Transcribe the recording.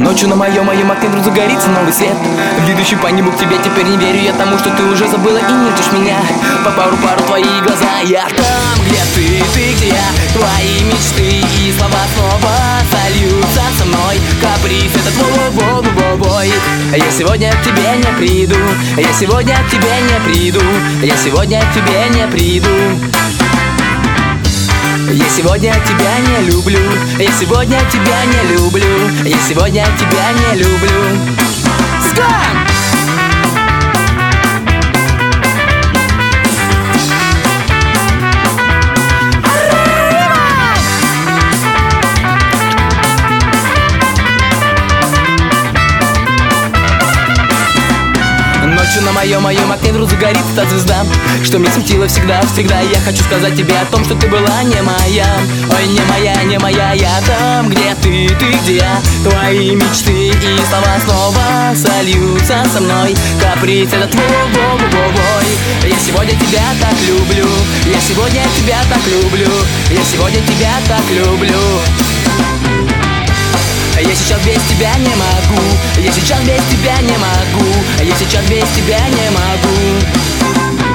Ночью на моем окне вдруг загорится новый свет. Ведущий по небу к тебе, теперь не верю я тому, что ты уже забыла и не ждешь меня. По пару твои глаза. Я там, где ты где я. Твои мечты и слова снова сольются со мной. Каприз этот во-во-во-во-бой. Я сегодня к тебе не приду. Я сегодня к тебе не приду. Я сегодня к тебе не приду. Я сегодня тебя не люблю. Я сегодня тебя не люблю. Я сегодня тебя не люблю. Скан! Ночью на моем окне вдруг загорится та звезда, что мне светила всегда. Я хочу сказать тебе о том, что ты была не моя. Ой, не моя, я там, где ты где я. Твои мечты и слова снова сольются со мной. Каприз этот во-во-во-во-вой. Я сегодня тебя так люблю. Я сегодня тебя так люблю. Я сегодня тебя так люблю. Я сейчас без тебя не могу. Я сейчас без тебя не могу. Я сейчас без тебя не могу.